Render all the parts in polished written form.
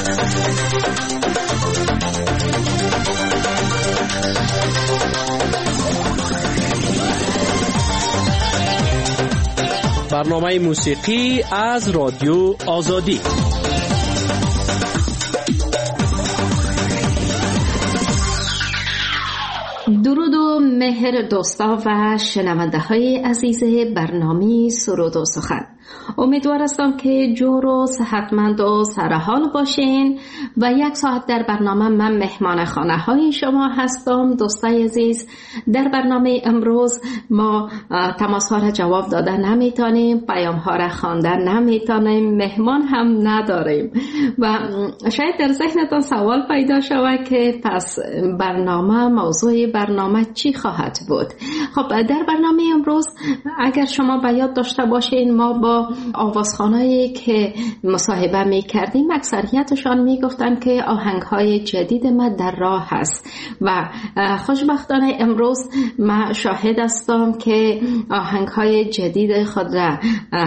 برنامه موسیقی از رادیو آزادی. درود و مهر دوستا و شنونده های عزیز برنامه سرود و سخن. امیدوار هستم که جور و صحتمند و سرحال باشین و یک ساعت در برنامه من مهمان خانه های شما هستم. دوستای عزیز، در برنامه امروز ما تماس ها را جواب دادن نمیتونیم، پیام ها را خواندن نمیتونیم، مهمان هم نداریم و شاید در ذهنتان سوال پیدا شود که پس موضوع برنامه چی خواهد بود. خب در برنامه امروز اگر شما به یاد داشته باشین، ما با آوازخوانایی که مصاحبه می کردیم اکثریتشان می گفتن که آهنگ‌های جدید ما در راه هست و خوشبختانه امروز ما شاهد هستم که آهنگ‌های جدید خود را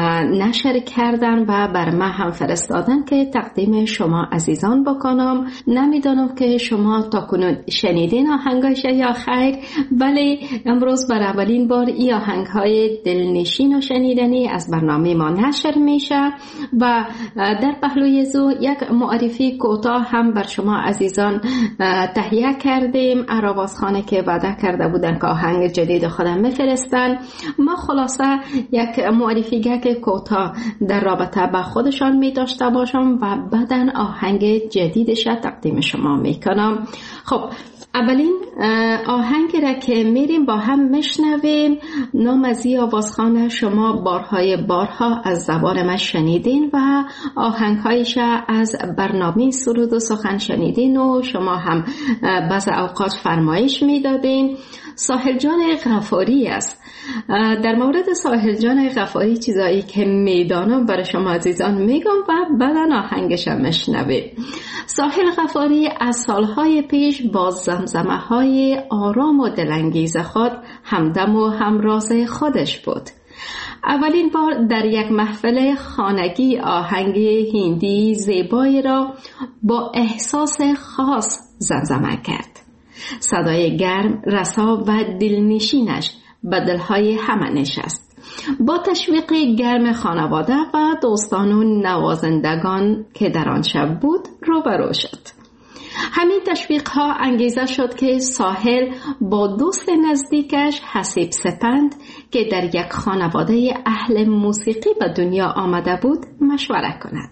نشر کردن و بر ما هم فرستادن که تقدیم شما عزیزان بکنم. نمیدانم که شما تا کنون شنیدین آهنگش یا خیر، ولی امروز بر اولین بار این آهنگ‌های دلنشین و شنیدنی از برنامه ما نشر میشه و در پهلوی زو یک معرفی کوتاه هم بر شما عزیزان تهیه کردیم. آوازخوانی که وعده کرده بودن که آهنگ جدید خودم میفرستن، ما خلاصه یک معرفی که کوتاه در رابطه با خودشان می داشته باشم و بعداً آهنگ جدیدش تقدیم شما میکنم. خب اولین آهنگ را که میریم با هم میشنویم، نام از این آوازخوان شما بارها از زبان من شنیدین و آهنگهایش از برنامه سرود و سخن شنیدین و شما هم بعض اوقات فرمایش میدادین. ساحل جان غفاری است. در مورد ساحل جان غفاری چیزایی که میدانم برای شما عزیزان میگم و بعدا آهنگش هم میشنویم. ساحل غفاری از سالهای پیش با زمزمه های آرام و دلانگیز خود همدم و همراز خودش بود. اولین بار در یک محفل خانگی آهنگ هندی زیبایی را با احساس خاص زمزمه کرد. صدای گرم، رسا و دلنشینش به دلهای همه نشست. با تشویق گرم خانواده و دوستان و نوازندگان که در آن شب بود روبرو شد. همین تشویق ها انگیزه شد که ساحل با دوست نزدیکش حسیب سپند که در یک خانواده اهل موسیقی به دنیا آمده بود مشوره کند.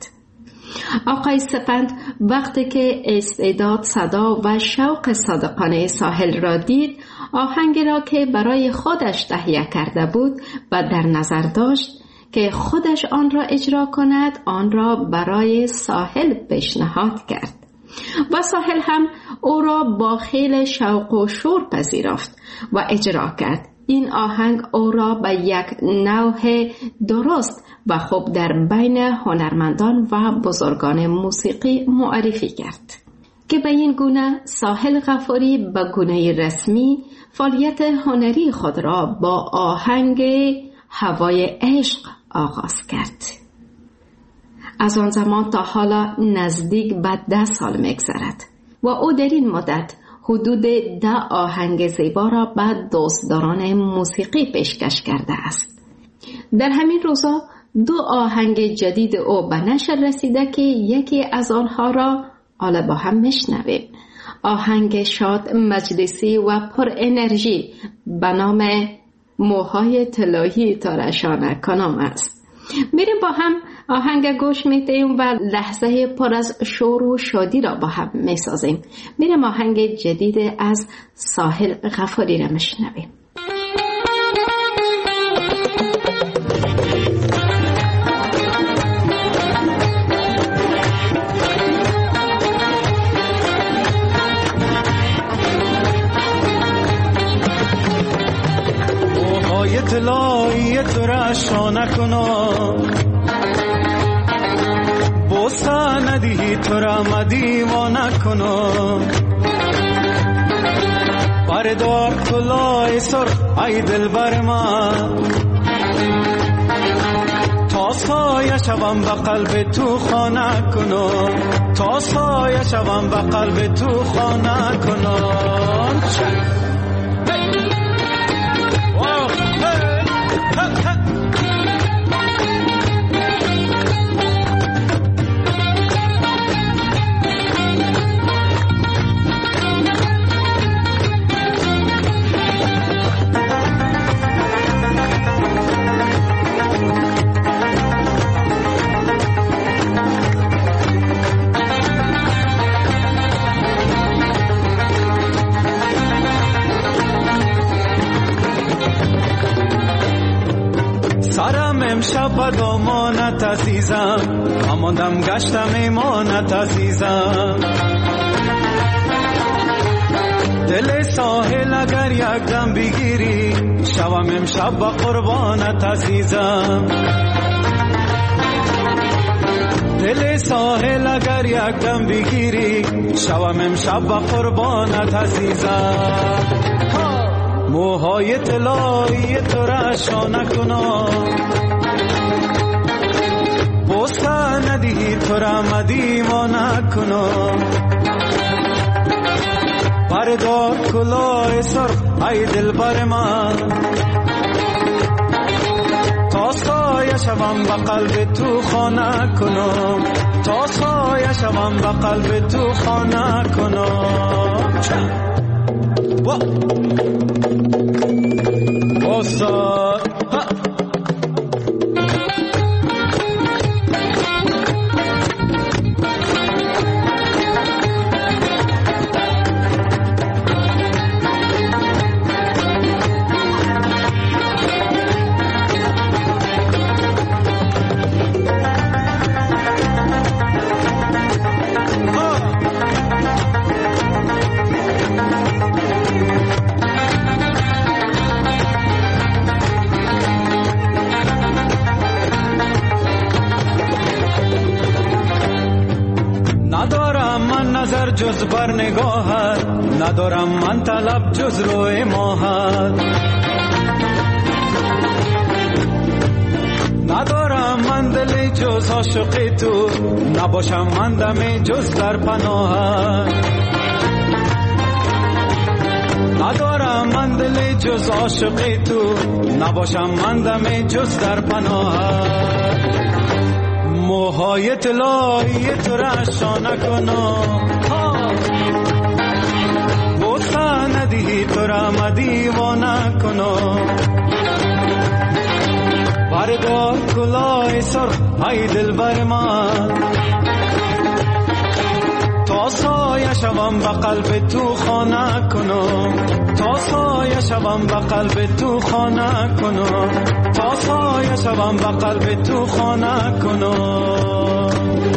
آقای سپند وقتی که استعداد، صدا و شوق صادقانه ساحل را دید، آهنگی را که برای خودش تهیه کرده بود و در نظر داشت که خودش آن را اجرا کند، آن را برای ساحل پیشنهاد کرد و ساحل هم او را با خیل شوق و شور پذیرفت و اجرا کرد. این آهنگ او را به یک نوع درست و خوب در بین هنرمندان و بزرگان موسیقی معرفی کرد که به این گونه ساحل غفاری به گونه رسمی فعالیت هنری خود را با آهنگ هوای عشق آغاز کرد. از آن زمان تا حالا نزدیک به 10 سال می‌گذرد و او در این مدت حدود 10 آهنگ زیبا را به دوستداران موسیقی پیشکش کرده است. در همین روزا 2 آهنگ جدید او به نشر رسیده که یکی از آنها را حالا با هم میشنویم. آهنگ شاد، مجلسی و پر انرژی به نام موهای طلایی تارشانه کنم است. میریم با هم آهنگ گوش میدیم و لحظه پر از شور و شادی را با هم میسازیم. میریم آهنگ جدید از ساحل غفاری را میشنویم. موهای طلایی تو را شانه کنم، بوسه ندهی تو را مدیوانه کنم، بردار طلای سرخ ای دل بر من، تا سایه شوم و قلب تو خانه کنم، تا سایه شوم و قلب تو خانه کنم. امشب دامانت عزیزم، هماندم گشتم ایمانت عزیزم. دل ساحل اگر یک دم بگیری، شوم امشب با قربانت عزیزم. دل ساحل اگر یک دم بگیری، شوم امشب با قربانت عزیزم. موهای طلایی تو را شانه کنم، بوسه ندهی تو را مدیوانه کنم. بردار کلاه سرخ ای دلبر من، تا سایه شوم و قلب تو خانه کنم، تا سایه شوم و قلب تو خانه کنم. استاد جز بر نگاهت، ندارم من طلب جز روی ماهت. ندارم من دل جز عاشق تو، نباشم من دم جز در پناهت. ندارم من دل جز عاشق تو، نباشم من دم جز در پناهت. موهای طلایی تو را شانه کنم، بوسه ندهی تو را مدیوانه کنم. بردار کلاه سرخ ای دلبر من، تا سایه شوم و قلب تو خانه کنم، تا سایه شوم و قلب تو خانه کنم، تا سایه شوم و قلب تو خانه کنم.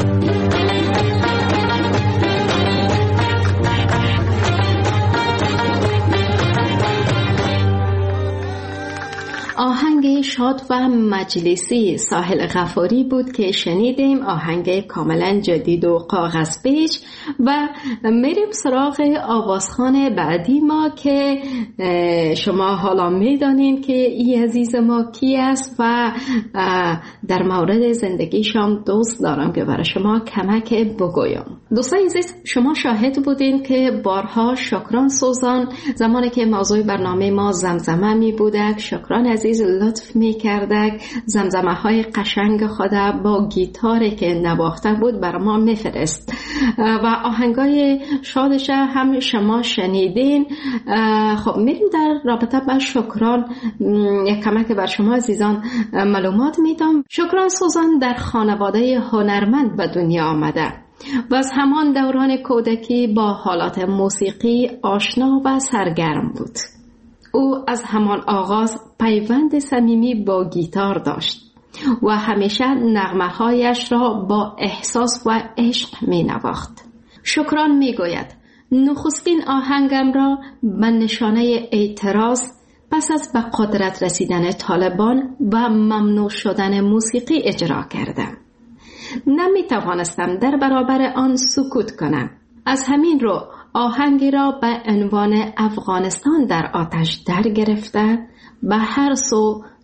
آهنگ شاد و مجلسی ساحل غفاری بود که شنیدیم، آهنگ کاملا جدید و کاغذ پیچ. و میریم سراغ آوازخوان بعدی ما که شما حالا میدانین که این عزیز ما کی است و در مورد زندگیشان دوست دارم که برای شما کمک بگویم. دوستان عزیز، شما شاهد بودین که بارها شکران سوزان زمانی که موضوع برنامه ما زمزمه می بودک، شکران عزیز لطف می کردک زمزمه های قشنگ خود با گیتاری که نواخته بود بر ما می فرست و آهنگای شادش هم شما شنیدین. خب میریم در رابطه با شکران یک کمک بر شما عزیزان معلومات میدم. شکران سوزان در خانواده هنرمند به دنیا آمده و از همان دوران کودکی با حالات موسیقی آشنا و سرگرم بود. او از همان آغاز پیوند صمیمی با گیتار داشت و همیشه نغمه‌هایش را با احساس و عشق می نواخت. شکران می گوید نخستین آهنگم را به نشانه اعتراض پس از به قدرت رسیدن طالبان و ممنوع شدن موسیقی اجرا کردم. نمی توانستم در برابر آن سکوت کنم. از همین رو آهنگی را به عنوان افغانستان در آتش در گرفته به هر سو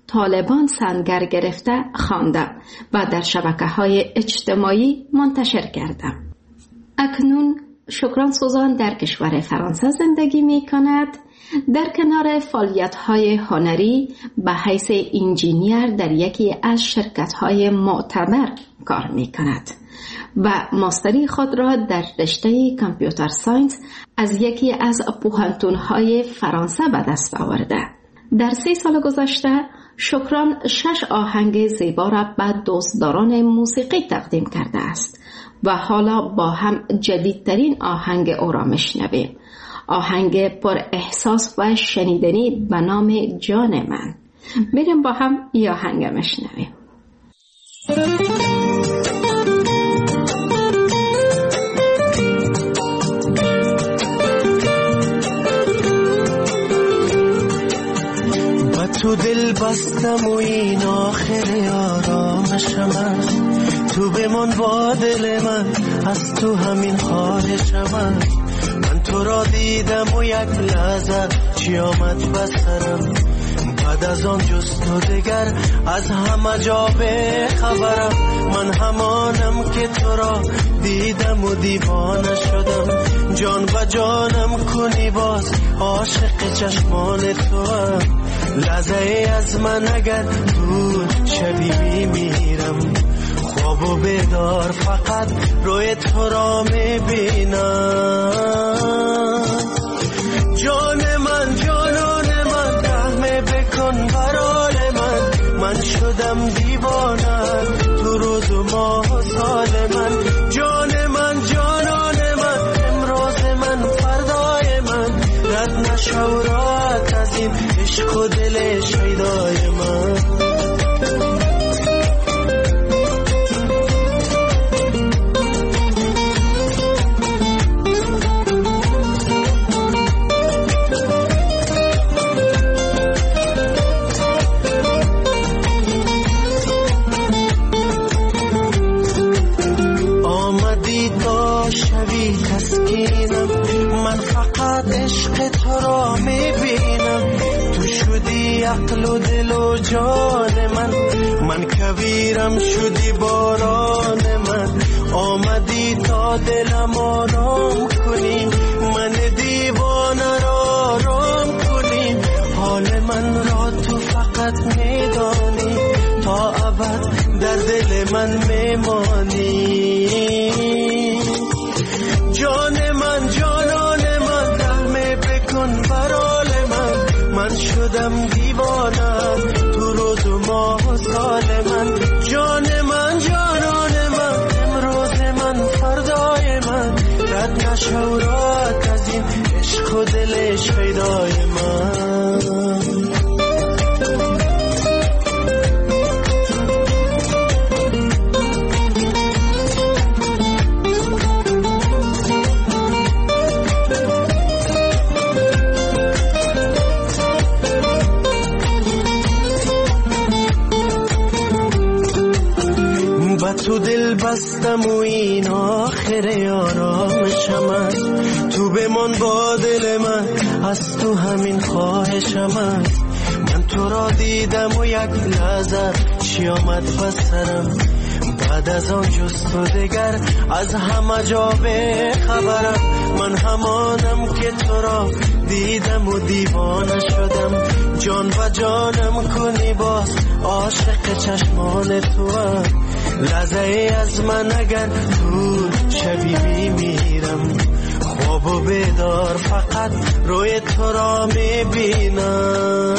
طالبان سنگر گرفته خواندم و در شبکه‌های اجتماعی منتشر کردم. اکنون شکران سوزان در کشور فرانسه زندگی می کند. در کنار فعالیت‌های هنری به حیث انجینیر در یکی از شرکت‌های معتبر کار می کند و ماستری خود را در رشته کامپیوتر ساینس از یکی از پوهنتون‌های فرانسه به دست آورده. در 3 سال گذشته شکران 6 آهنگ زیبا را به دوستداران موسیقی تقدیم کرده است و حالا با هم جدیدترین آهنگ او را میشنویم. آهنگ پر احساس و شنیدنی به نام جان من. بریم با هم این آهنگ میشنویم. تو دل بستم و این آخر آرامشم است، تو بمان با دل من، از تو همین خواهشم است. من تو را دیدم و یک لحظه چی آمد بسرم، بعد از آن جز تو دگر از همه جا به خبرم. من همانم که تو را دیدم و دیوانه شدم، جان و جانم کنی باز عاشق چشمان تو هم. لحظه از من اگر دور شبی میمیرم، خواب و بیدار فقط روی تو را میبینم. جان من جانان من رحم بکن برال من شدم دیوانه تو روز و ماه و سال من. جان من جانان من امروز من فردای من، رد نشو راحت از این عشق و دل شیدای من. آمدی تا شوی تسکینم، من فقط عشق تو را میبینم. تو شدی عقل و دل و جان من کویرم شدی باران من. آمدی تا دلم آرام کنی، من دیوانه را آرام کنی. حال من را تو فقط میدانی، تا ابد در دل من میمانی. جان من جانان من رحم بکن برال من شدم دیوانه تو روز و ماه و سال من. جان من جانان من امروز من فردای من، رد نشو راحت از این عشق و دل شیدای من. تو دل بستم و این آخر آرامشم است، تو بمان با دل من، از تو همین خواهشم است. من تو را دیدم و یک لحظه چی آمد بسرم، بعد از آن جز تو دگر از همه جا به خبرم. من همانم که تو را دیدم و دیوانه شدم، جان و جانم کنی باز عاشق چشمان تو هم. لحظه از من اگر دور شبی میمیرم، خواب و بیدار فقط روی تو را میبینم.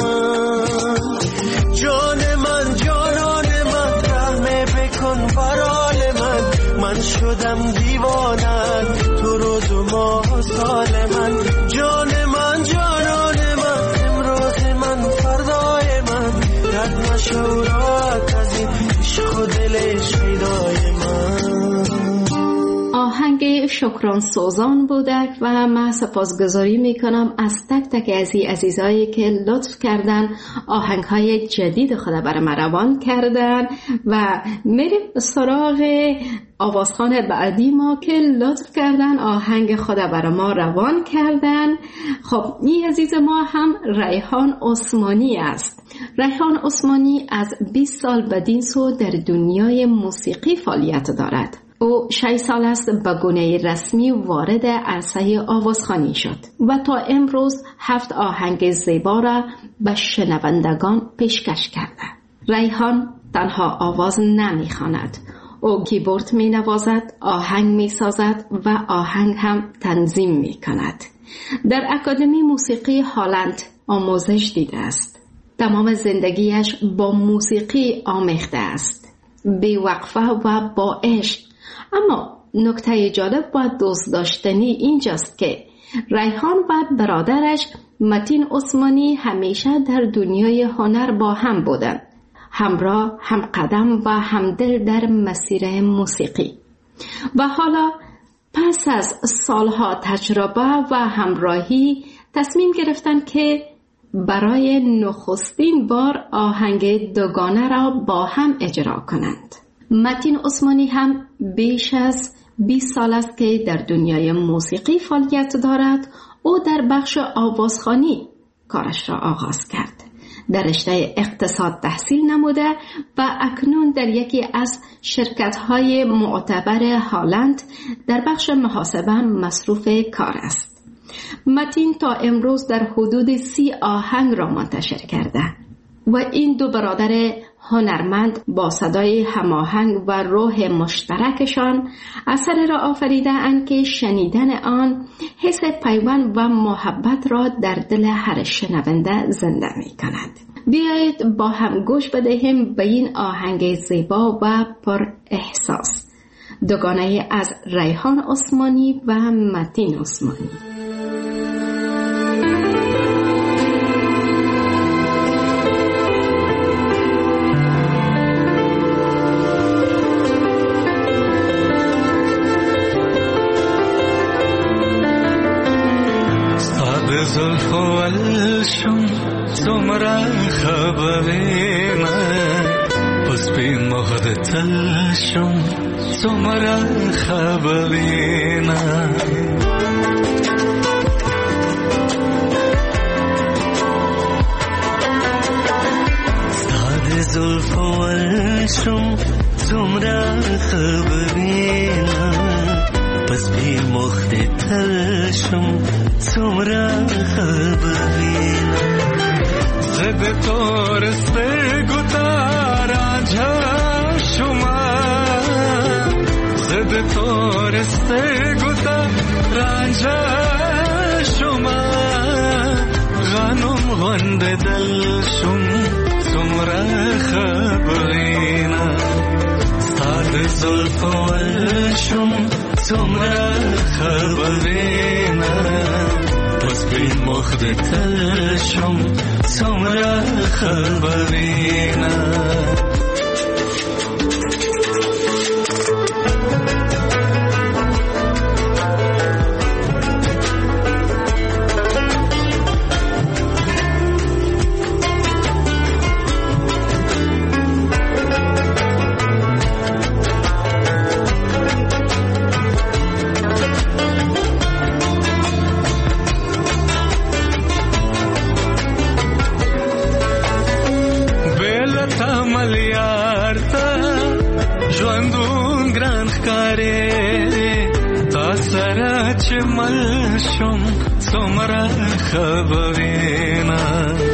جان من جانان من رحم بکن برال من شدم دیوانه تو روز و ماه و سال من. جان من جانان من امروز من فردای من، رد نشو راحت از این عشق و دل شیدای من. آهنگ شکران سوزان بودک و من سپاسگزاری میکنم از تک تک عزیزایی که لطف کردن آهنگهای جدید خود برای من روان کردن و میریم سراغ آوازخوان بعدی ما که لطف کردن آهنگ خود برای ما روان کردن. خب این عزیز ما هم ریحان عثمانی است. ریحان عثمانی از 20 سال بدین سو در دنیای موسیقی فعالیت دارد. او 6 سال است به گونه رسمی وارد عرصه آوازخوانی شد و تا امروز 7 آهنگ زیبا را به شنوندگان پیشکش کرده. ریحان تنها آواز نمیخواند، او کیبورد می نوازد، آهنگ می سازد و آهنگ هم تنظیم می کند. در اکادمی موسیقی هالند آموزش دیده است. تمام زندگیش با موسیقی آمیخته است، بی وقفه و با عشق. اما نکته جالب و دوست داشتنی اینجاست که ریحان و برادرش متین عثمانی همیشه در دنیای هنر با هم بودند، همراه، هم قدم و همدل در مسیر موسیقی. و حالا پس از سالها تجربه و همراهی تصمیم گرفتن که برای نخستین بار آهنگ دوگانه را با هم اجرا کنند. متین عثمانی هم بیش از 20 سال است که در دنیای موسیقی فعالیت دارد. او در بخش آوازخوانی کارش را آغاز کرد. در رشته اقتصاد تحصیل نموده و اکنون در یکی از شرکت‌های معتبر هالند در بخش محاسبه مصروف کار است. متین تا امروز در حدود 30 آهنگ را منتشر کرده و این دو برادر هنرمند با صدای هماهنگ و روح مشترکشان اثری را آفریده‌اند که شنیدن آن حس پیوند و محبت را در دل هر شنونده زنده می‌کند. بیایید با هم گوش بدهیم به این آهنگ زیبا و پر احساس، دوگانه از ریحان عثمانی و متین عثمانی. زلف و الشم سمرا خبرنا پس بی مهد تلشم سمرا خبرنا ساد زلف و الشم سمرا خبرنا پس بی مهد تلشم سمرا خبرین زد تورسته گتارانجا شما زد تورسته گتارانجا شما غنم غند دلشم سمرا خبرین ساد زلف و الشم سمرا خبرین پس بی مخد تلشم سمرا خبرین ملشم سمرا خبرینا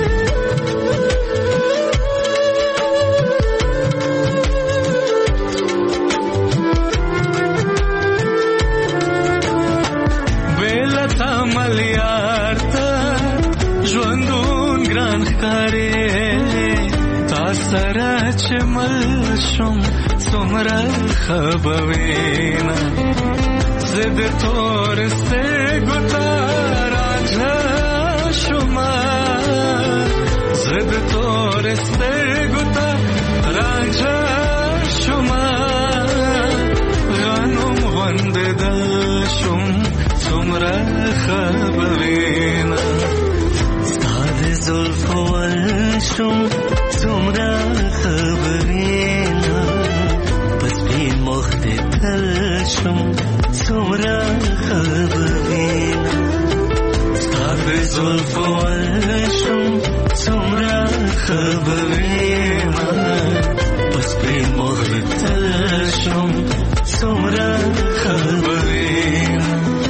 بیلتا ملیارتا جوندون گران خکاری تا سرا چه ملشم سمرا خبرینا زد تورسته گتارانجا شما زد تورسته گتارانجا شما غنم زنده داشم سمره خبرین ستاد زلف و ولشم سمره خبرین پس بین مخت تلشم سمره خبرین ستاد زلف و ولشم سمره خبرین پس بین مخت تلشم سمره خبرین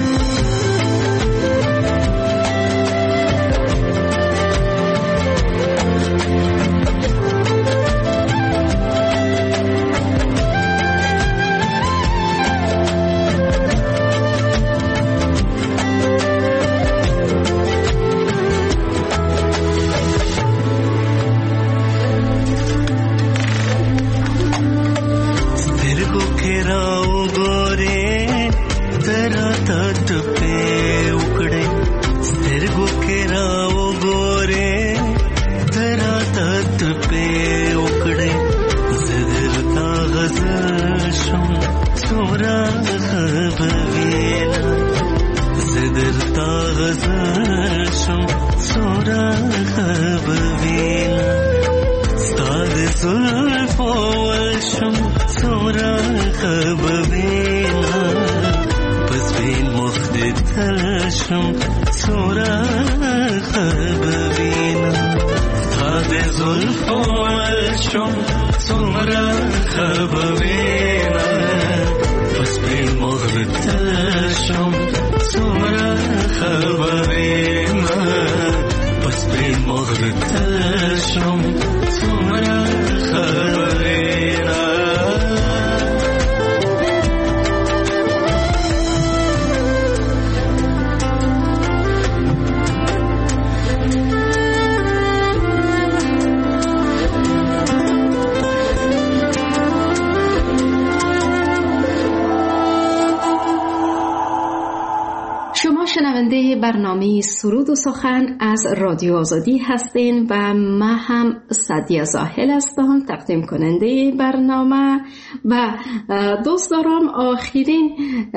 شنونده برنامه سرود و سخن از رادیو آزادی هستین و من هم سعدیه زاهل هستم تقدیم کننده برنامه و دوست دارم آخرین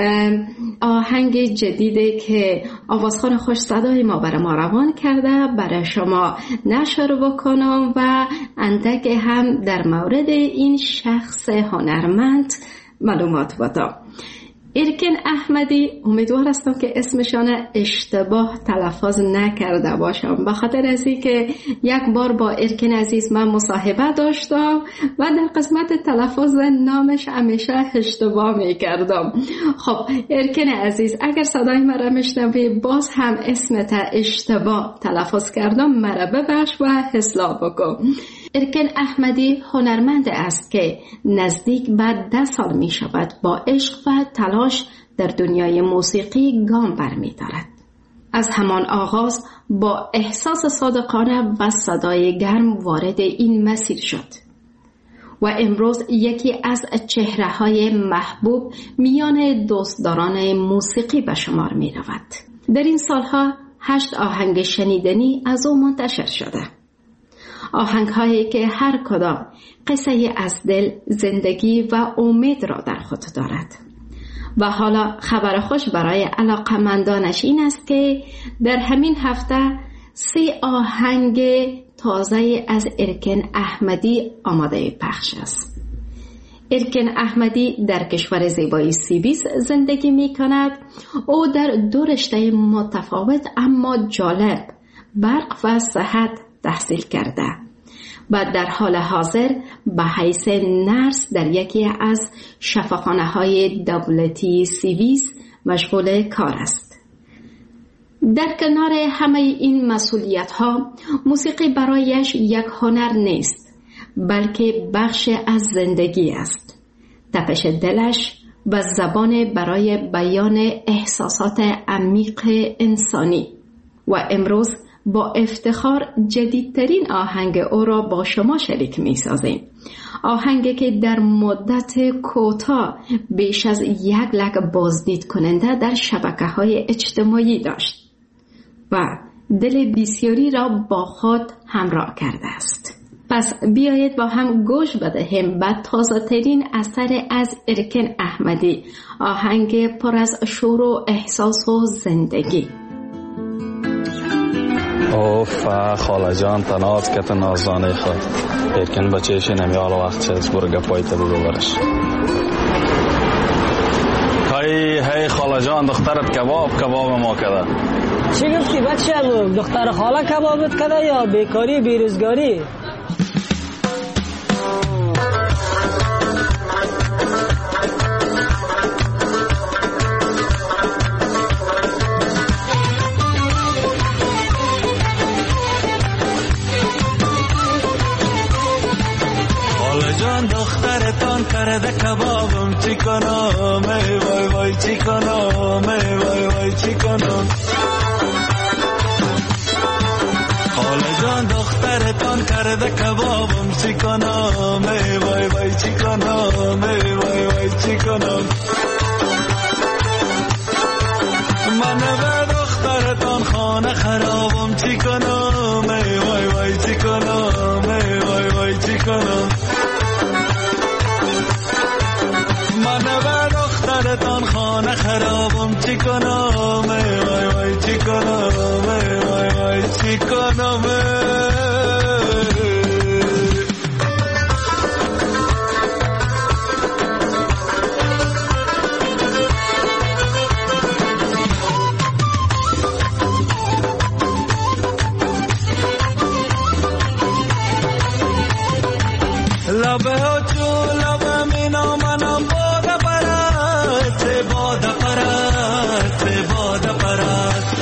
آهنگ جدیدی که آوازخوان خوش صدای ما برای ما روان کرده برای شما نشر بکنم و اندک هم در مورد این شخص هنرمند معلومات بدم. ارکن احمدی، امیدوار هستم که اسمشان اشتباه تلفظ نکرده باشم، به خاطر از اینکه یک بار با ارکن عزیز من مصاحبه داشتم و در قسمت تلفظ نامش همیشه اشتباه میکردم. خب ارکن عزیز، اگر صدای مرا میشنوی باز هم اسمت اشتباه تلفظ کردم، مرا ببخش و اصلاح بکن. ارکن احمدی هنرمند است که نزدیک به 10 سال می شود با عشق و تلاش در دنیای موسیقی گام برمی دارد. از همان آغاز با احساس صادقانه و صدای گرم وارد این مسیر شد و امروز یکی از چهره‌های محبوب میان دوستداران موسیقی به شمار می رود. در این سالها 8 آهنگ شنیدنی از او منتشر شده. آهنگ‌هایی که هر کدام قصه از دل، زندگی و امید را در خود دارد. و حالا خبر خوش برای علاقه‌مندانش این است که در همین هفته 3 آهنگ تازه از ارکن احمدی آماده پخش است. ارکن احمدی در کشور زیبای سوئیس زندگی می کند. او در 2 رشته متفاوت اما جالب، برق و صحت، تحصیل کرده و در حال حاضر به حیث نرس در یکی از شفاخانه‌های دولتی سوئیس مشغول کار است. در کنار همه این مسئولیت‌ها، موسیقی برایش یک هنر نیست، بلکه بخش از زندگی است. تپش دلش و زبان برای بیان احساسات عمیق انسانی. و امروز با افتخار جدیدترین آهنگ او را با شما شریک می سازیم. آهنگی که در مدت کوتاه بیش از 1 لک بازدید کننده در شبکه‌های اجتماعی داشت و دل بسیاری را با خود همراه کرده است. پس بیایید با هم گوش بدهیم به تازه ترین اثر از ارکن احمدی، آهنگ پر از شور و احساس و زندگی. اوف خاله جان تناز که تنازانه خود ارکن بچهش نمیال وقت چیز برگه پایت برش. هی خاله جان دخترت کباب ما کده. چی گفتی بچه؟ دختر خاله کبابت کده یا بیکاری بیروزگاری؟ دخترتان کرده کبابم چی کنم ای وای وای چی کنم ای وای وای چی کنم خاله جان دخترتان کرده کبابم چی کنم ای وای وای چی کنم ای وای وای چی کنم من به دخترتان خانه خرابم چی کنم ای وای وای چی کنم ای وای وای چی کنم من به دخترتان خانه خرابم چی کنم ای وای وای چی کنم ای وای وای چی کنم لبه ها چون لبه مینا منم باده پرست باده پرست باده پرست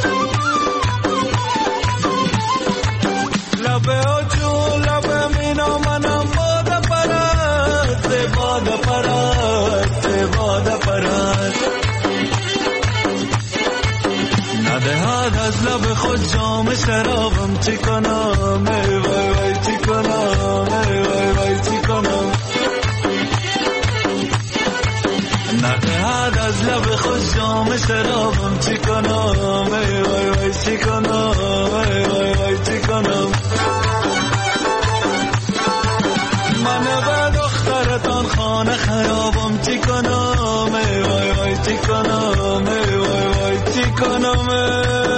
لبه ها چون لبه مینا منم باده پرست باده پرست باده پرست ندهد از لب خود جام شرابم چی کنم ای وای وای چی کنم ای وای وای چی کنم ندهد از لب خود جام شرابم چی کنم ای وای وای چی کنم ای وای وای چی کنم من به دخترتان خانه خرابم چی کنم ای وای وای چی کنم ای وای وای چی کنم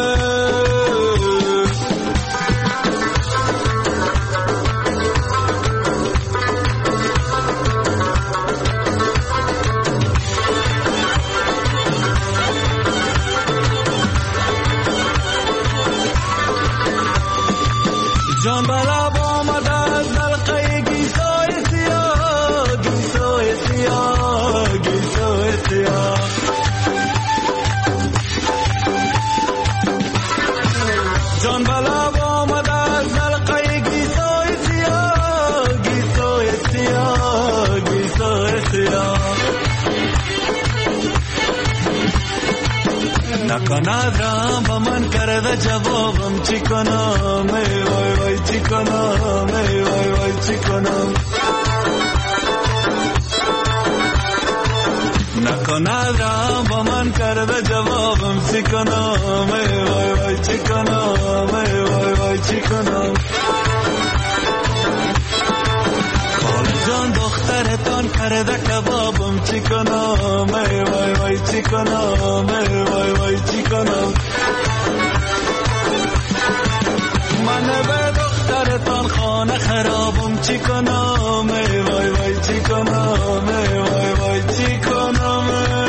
جان بلا آمد از دلقه گیسای سیاه گیسای سیاه گیسای سیاه جان بلا آمد از دلقه گیسای سیاه گیسای سیاه گیسای سیاه نکند رام با من کرده جوابم چی کنم ای وای وای چی کنم ای وای وای چی کنم نکند رام با من کرده جوابم چی کنم ای وای وای چی کنم ای وای وای چی کنم خاله جان دخترتان کرده کبابم چی کنم ای وای وای چی کنم ای وای وای چی کنم من به دخترتان خانه خرابم چی کنم ای وای وای چی کنم ای وای وای چی کنم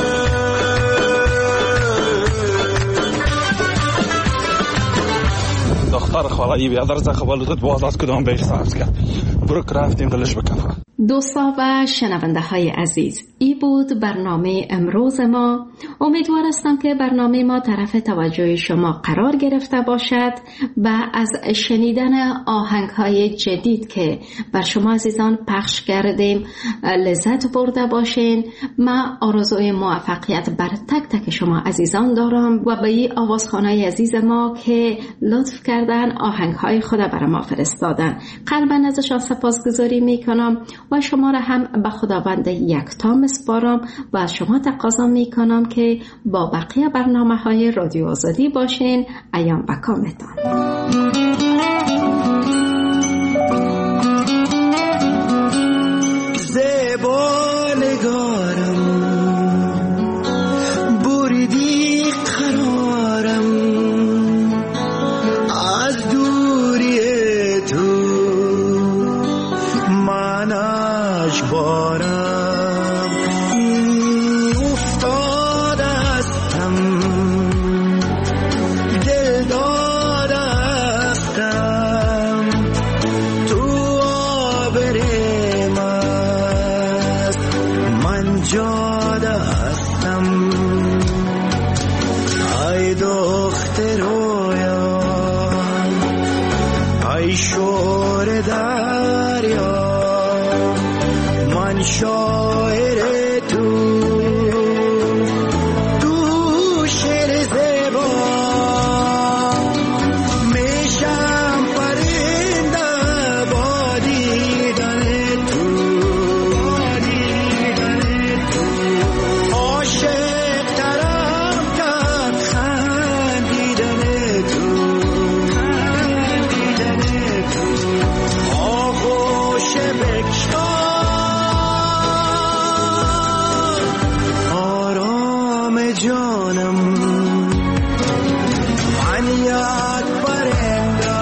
دختر خاله ای بیادر زخبالوزت باز از کدام بیش سبز کرد برو رفتیم دلش بکفه. دوستا و شنونده های عزیز، این بود برنامه امروز ما. امیدوار هستم که برنامه ما طرف توجه شما قرار گرفته باشد و از شنیدن آهنگ های جدید که بر شما عزیزان پخش کردیم لذت برده باشین. من آرزوی موفقیت بر تک تک شما عزیزان دارم و به این آوازخوانای عزیز ما که لطف کردن آهنگ های خود بر ما فرستادن قلباً ازشان سپاسگزاری میکنم و شما را هم به خداوند یکتا میسپارم و از شما تقاضا میکنم که با بقیه برنامه های رادیو آزادی باشین. ایام بکامتان. دختر رویان ای شور دریا من شاعر تو شعر زیبا میشم پرنده با دیدن تو عاشق ترم کرد خندیدن تو آغوش بکشان آرام جانم من یک پرنده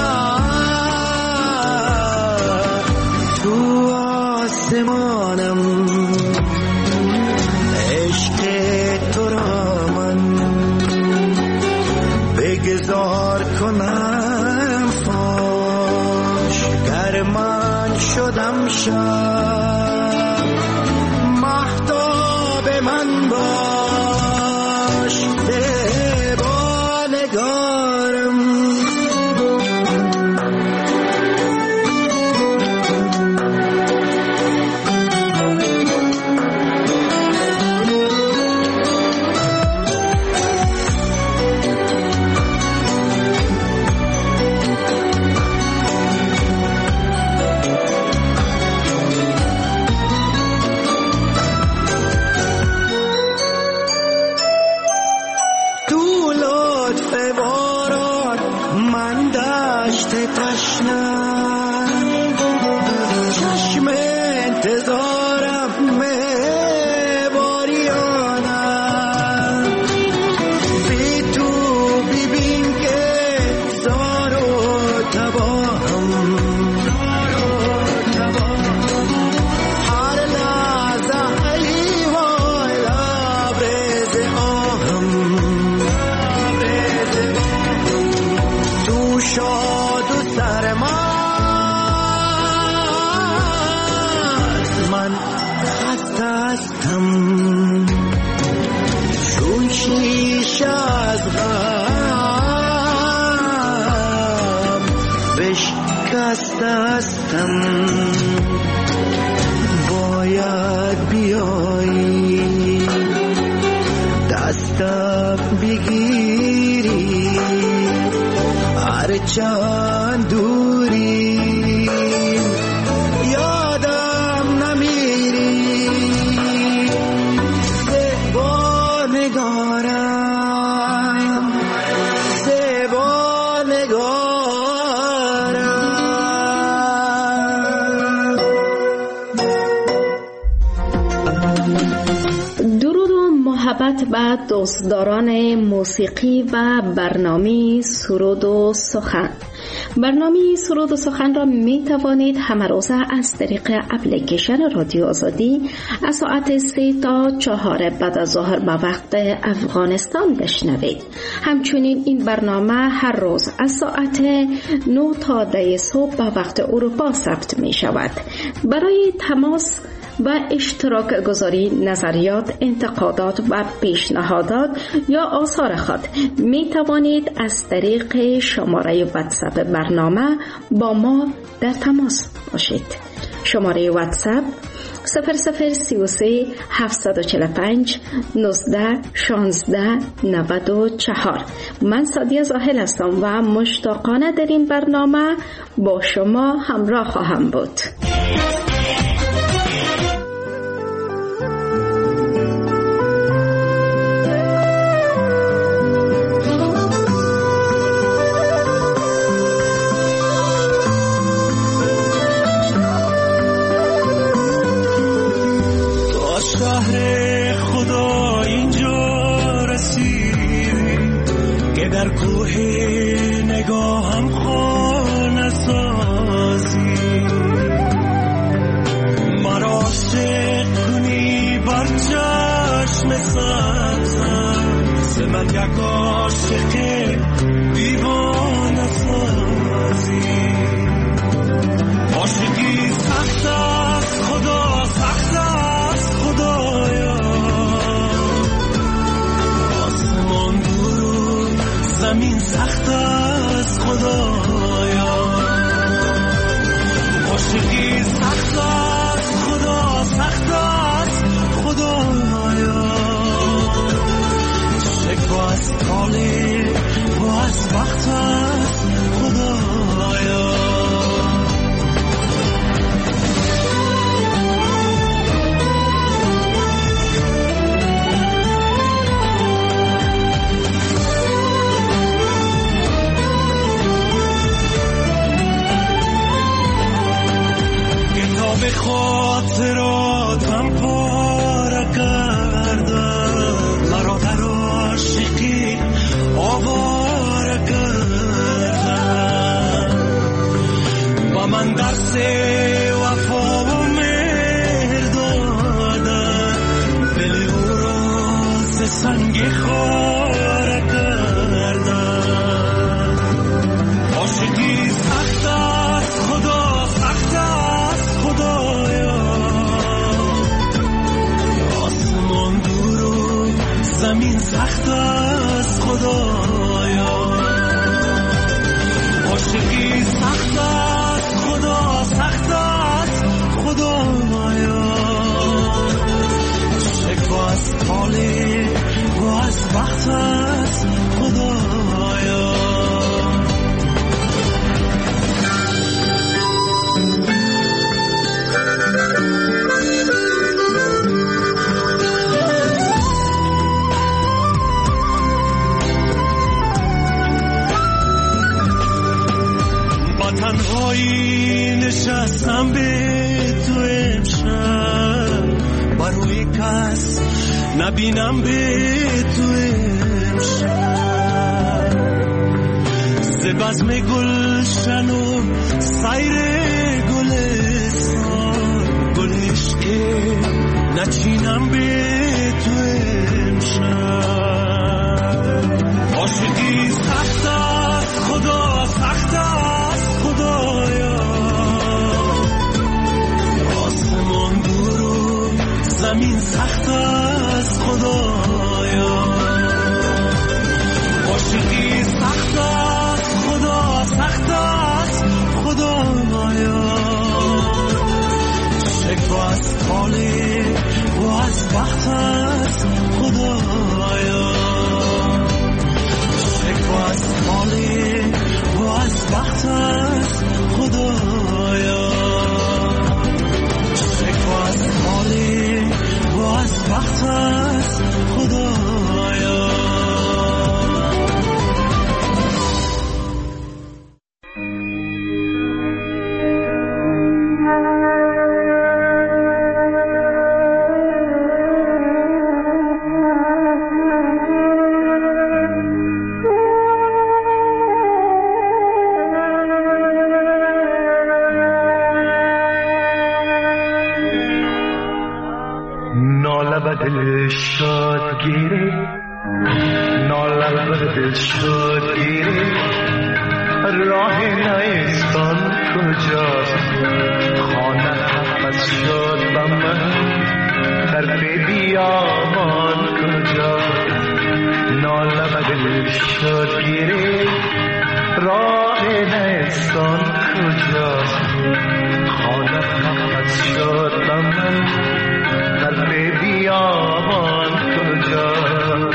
تو آسمانم عشق تو را من بگذار کنم فاش گر من شدم شب مهتاب من باش زیبا نگارم چشم انتظارم میباریانم بی تو ببین که زار و تباهم هر لحظه ای وای لبریز آهم تو شاد و سرمان من خسته هستم چون شیشه از غم بشکسته هستم باید بیایی دستم بگیری هرچند دوری یادم نمیری زیبا نگارم زیبا نگارم. درود و محبت به دوستداران موسیقی و برنامه سرود و سخن. برنامه سرود و سخن را می توانید همه روزه از طریق اپلیکیشن رادیو آزادی از ساعت 3 تا 4 بعد از ظهر به وقت افغانستان بشنوید. همچنین این برنامه هر روز از ساعت 9 تا 10 صبح به وقت اروپا ضبط می شود. برای تماس و اشتراک گذاری نظریات، انتقادات و پیشنهادات یا آثار خود می توانید از طریق شماره واتساپ برنامه با ما در تماس باشید. شماره واتساپ 0033 745 19 16 94. من سادیه زاهل هستم و مشتاقانه در این برنامه با شما همراه خواهم بود. شهر خدا اینجا رسیدی که در کوه نگاهم خانه سازی، مرا عاشق کنی بر چشم سبزم، ز من یک عاشق دیوانه سازی. عاشقی سخت است خدا، سخت است خدایا، آسمان دور سنگ خاره کردم. عاشقی سخت است خدا، سخت است خدایا. آسمان دور و زمین سخت است خدایا. عاشقی سخت است خدا، سخت است خدایا. شکوه از حالی و از بخت است خدایا. تنهایی نشستم به تو امشب، بروی کس نبینم به تو امشب. ز بزم گلشن و سیر گلستان، گل عشقی نچینم به تو امشب. عاشقی سخت است خدا، سخت است خدایا. آسمان دور و زمین سخت است خدایا. عاشقی سخت است خدا، سخت است خدایا. شکوه از حالی و از بخت است خدایا. شکوه از حالی و از بخت است خدایا. شکوه از حالی و از بخت است خدایا. دل شاد گیره، ناله بر دل شاد گیره. راه نیستان کجاست، خانه حفظ شد با من. در بیابان کجاست، ناله بر دل شاد گیره. راه نیستان کجاست، خانه حفظ شد با من. در بیابان کجاست.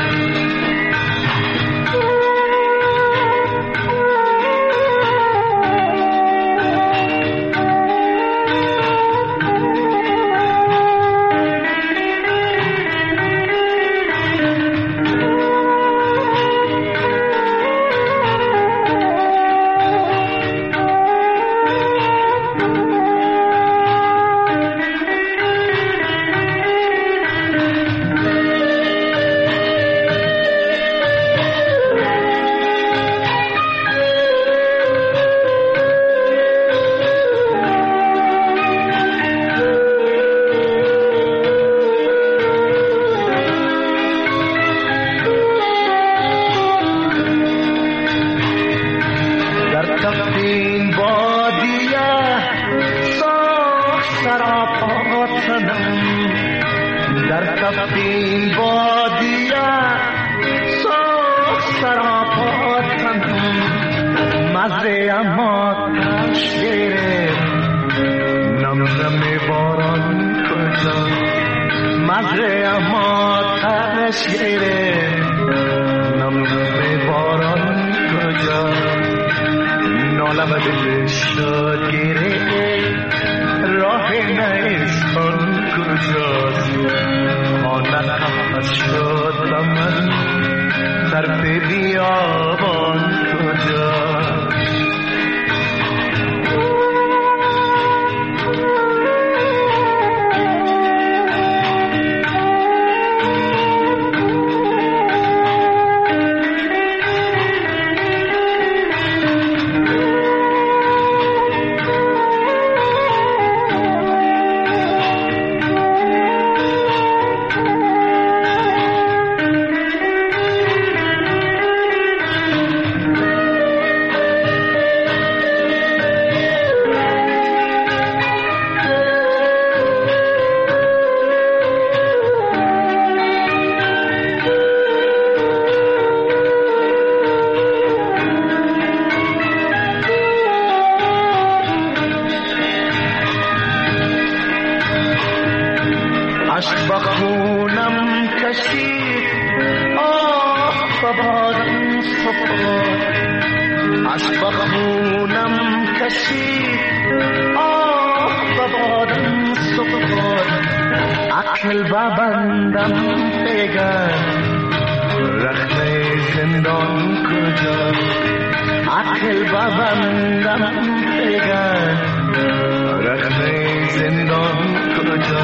عشق با خونم کشید آه ببادم سفر عقل ببندم بگر رخت زندان کجا عقل ببندم بگر رخت زندان کجا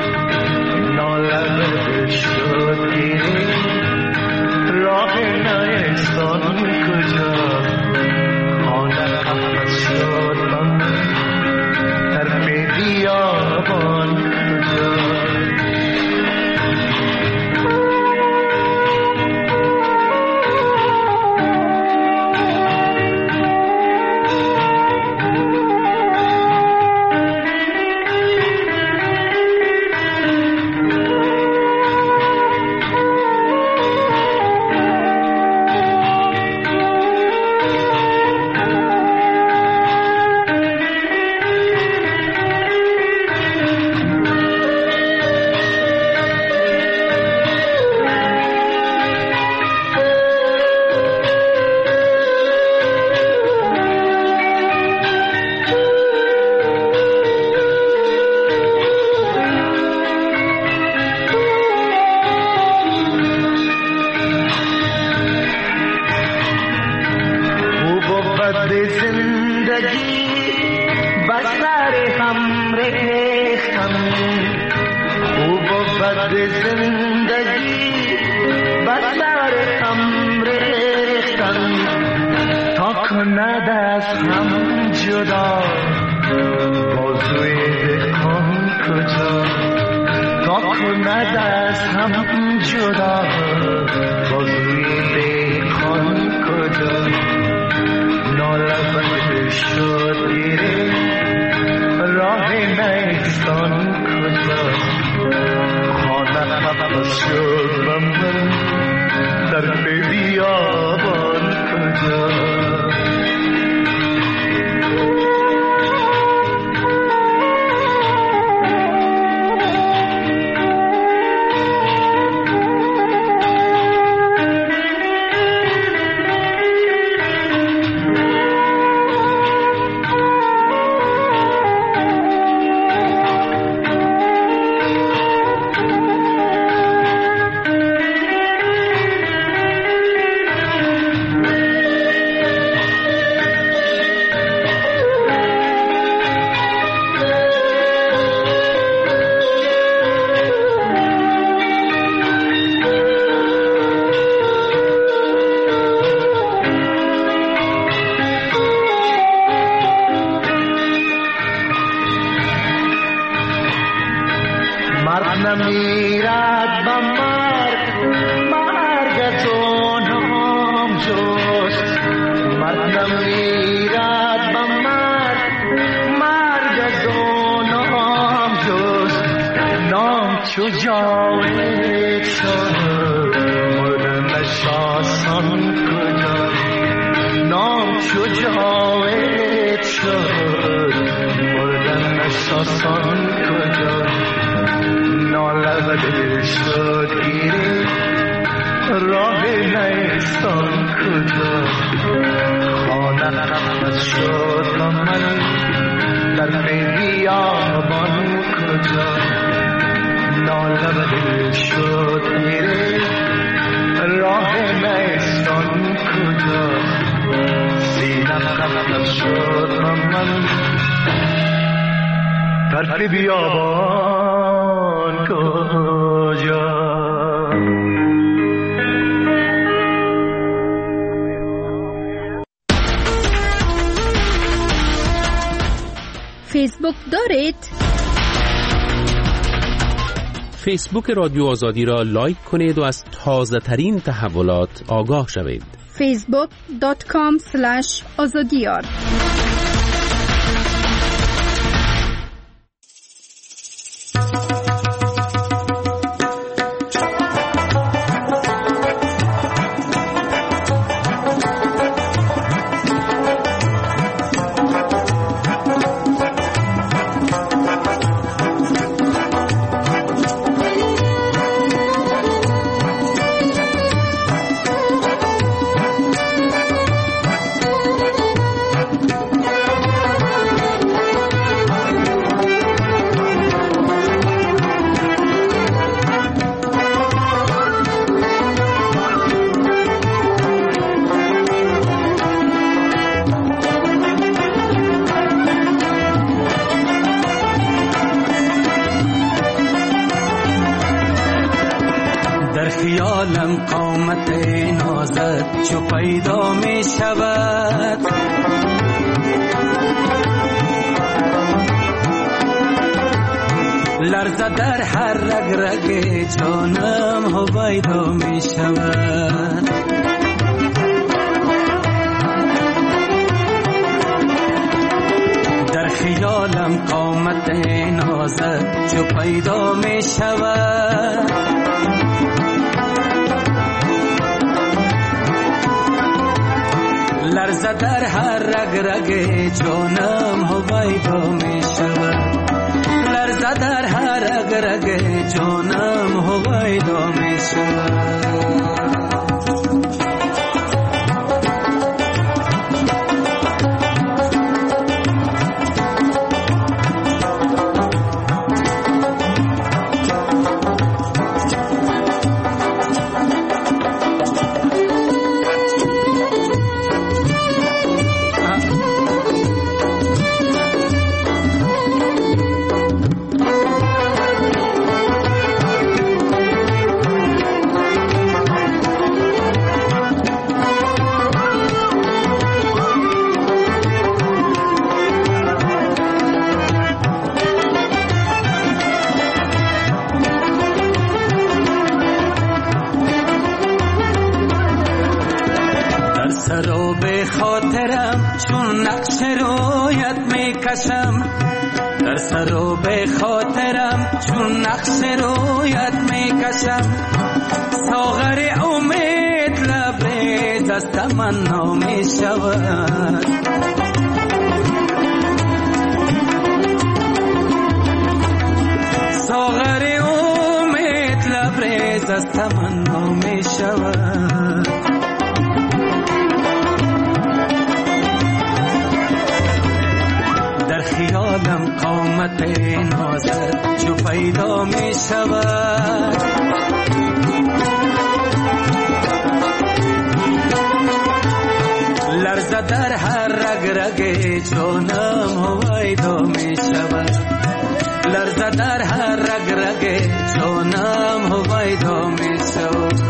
نالب شد گیری راه نیستان کجا خانه قفص شد من در بیابان کجا فیسبوک دارید؟ فیسبوک رادیو آزادی را لایک کنید و از تازه ترین تحولات آگاه شوید. facebook.com/azadiyar قامت نازت چو پیدا می شود لرزه در هر رگ رگ جانم هویدا می شود در خیالم قامت نازت چو پیدا می شود لرزه در هر رگ رگ جانم هویدا می شود لرزه در هر رگ رگ جانم هویدا می شود چون نقش رویت می کشم در سر و به خاطرم چون نقش رویت می کشم ساغر امید لبریز از تمنا می شود ساغر امید لبریز از تمنا می شود خیالم قامت نازت چو پیدا می شود لرزه در هر رگ رگ جانم هویدا می شود لرزه در هر رگ رگ جانم هویدا می شود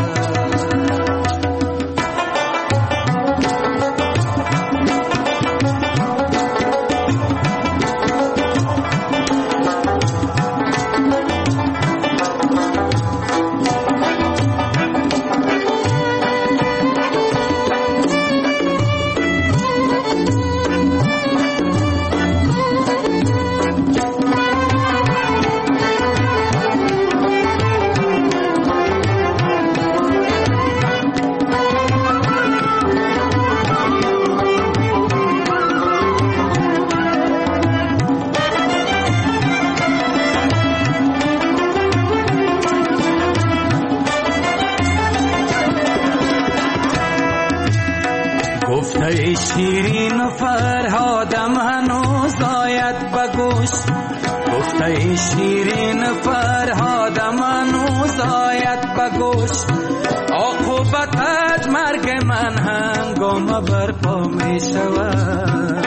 گفته شیرین و فرهادم هنوز آید بگوش گفته شیرین و فرهادم هنوز آید بگوش عاقبت از مرگ من هنگام برپا می شود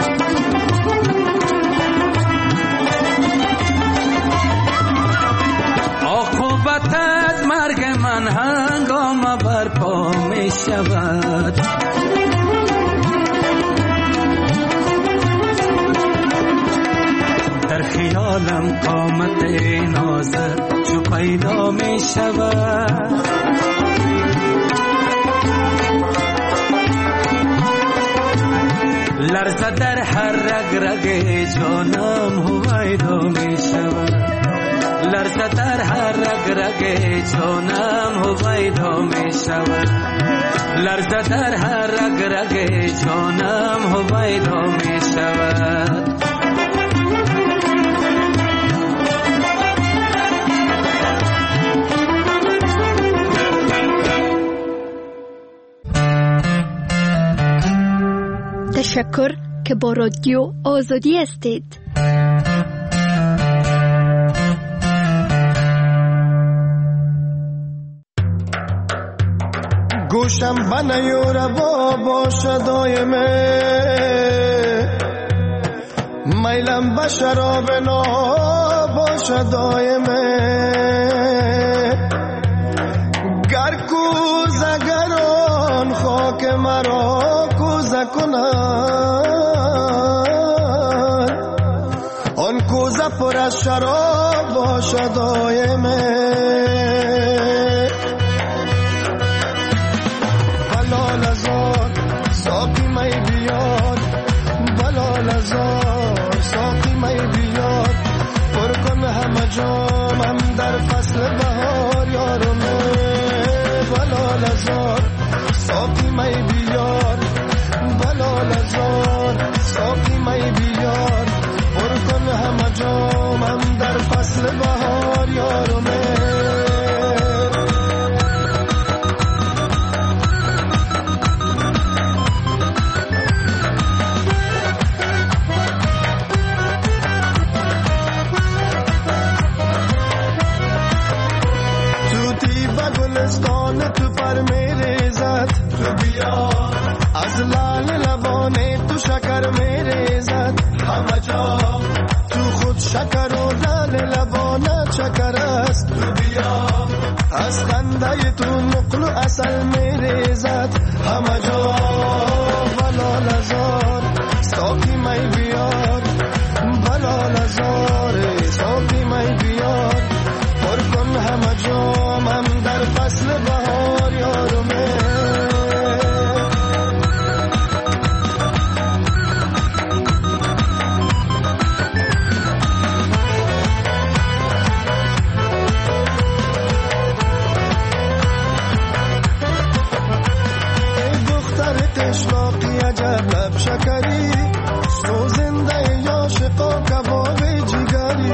عاقبت از مرگ من هنگام برپا می شود در خیالم قامت نازت چو پیدا می شود لرزه در هر رگ رگ جانم هویدا می شود لرزه در هر رگ رگ جانم هویدا می شود لرزه در هر رگ رگ جانم هویدا می شود تشکر که با رادیو آزادی هستید. گوشم بنیور باشد دایمه میلم به شراب نا باشد دایمه گر کوز اگر که مرا کوزه کنن، آن کوزه پر از شراب باشد دائمه. بلال ازار ساقی می بیار، بلال ازار ساقی می بیار، پر کن همه جامم در فصل بهار یارمه. بلال ازار ساقی می بیار، بلال ازار ساقی می بیار، پر کن همه جامم در فصل بهار یارمه. گلستان تو پر میریزد، تو بیا از لال لبانه تو شکر میریزد، همه جا تو خود شکر و لال لبانه چکر است. تو بیا از خنده تو نقل و اصل میریزد، همه جا. بلال ازار ساقی می بیار، بلال ازار ساقی می بیار، پر کن همه جامم در فصل بهار یارمه. ای دختر قشلاقی عجب لب شکری، سوزنده عاشقا کباب جگری.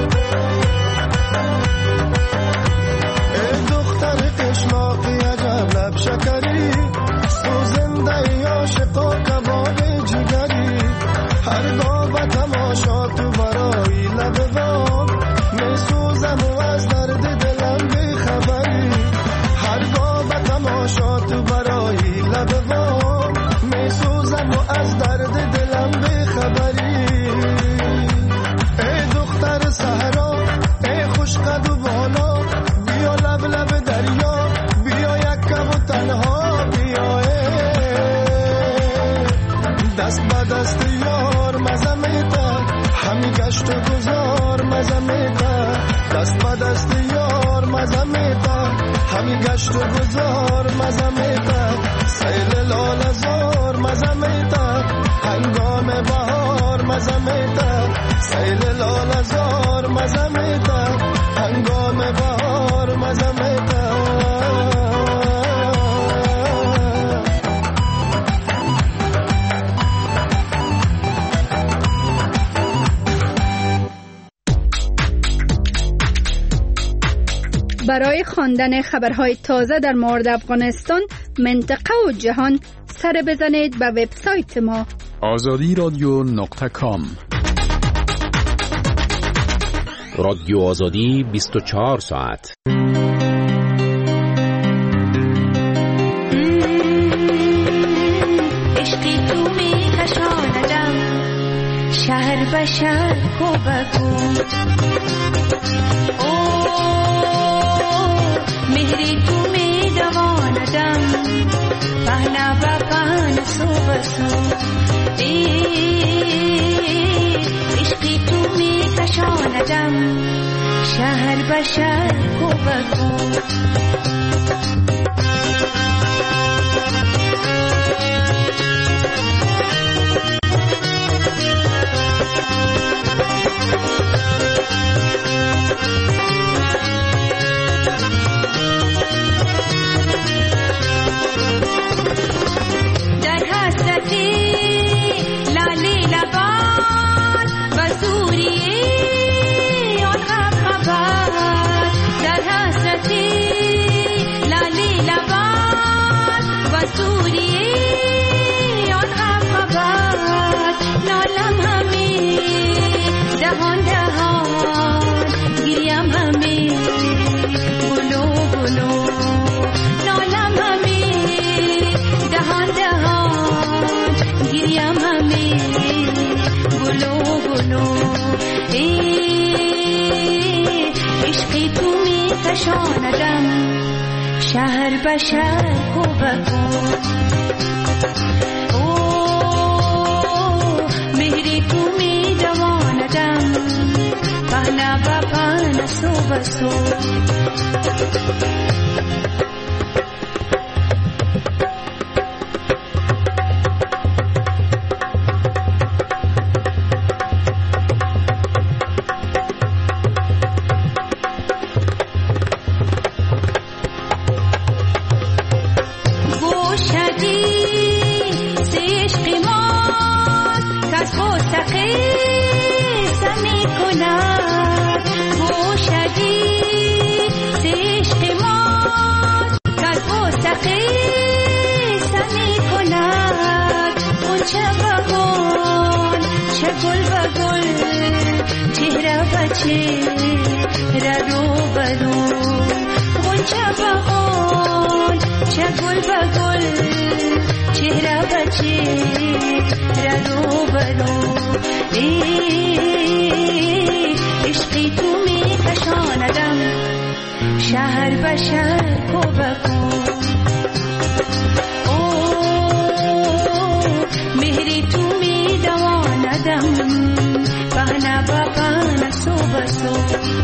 شکری سوزنده عاشقا کباب جگری، هرگاه به تماشا تو برای لب وام می سوزم و از درد دلم بی خبری. هرگاه به تماشا تو برای لب وام می سوزم و از درد دلم بی خبری. ای دختر صحرا ای خوش قد و بالا، بیا لب لب دریا، تنها بیایه دست با دست یار مزه میده، همی گشت و گذار مزه میده، دست با دست یار مزه میده، همی گشت و گذار مزه میده. سیل لال زار مزه میده، هنگام بهار مزه میده، سیل لال زار مزه میده، هنگام بهار مزه میده. برای خواندن خبرهای تازه در مورد افغانستان، منطقه و جهان سر بزنید به وبسایت ما azadiradio.com. رادیو آزادی 24 ساعت. عشقی تو می کشاندم شهر به شهر کو بگو، مهری تو می دواندم پهنا و پهن سو بسو. عشقی تو می کشاندم شهر به شهر کو بگو. شهر به شهر کو بگو به سو شهر به شهر کو بکن مهری تو می دواندم پهنا با پهنا سو بسو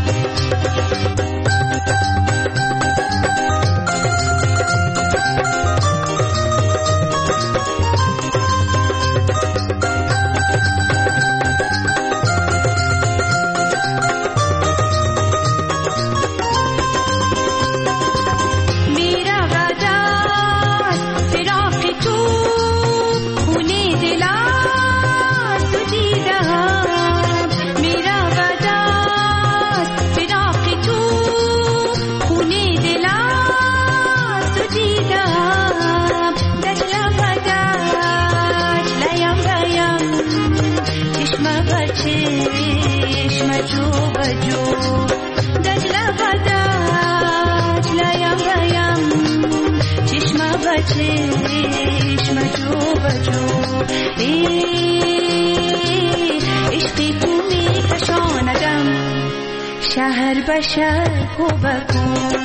شهر به شهر کو بکن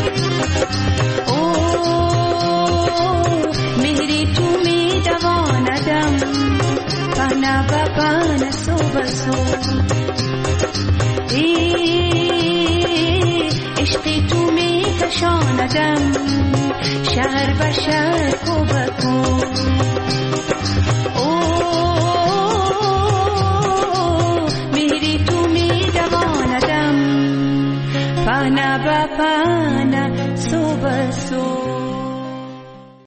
مهری تو می دواندم پهنا با پهنا سو بسو عشقی تو می کشاندم شهر به شهر کو بکن پهنا با پهنا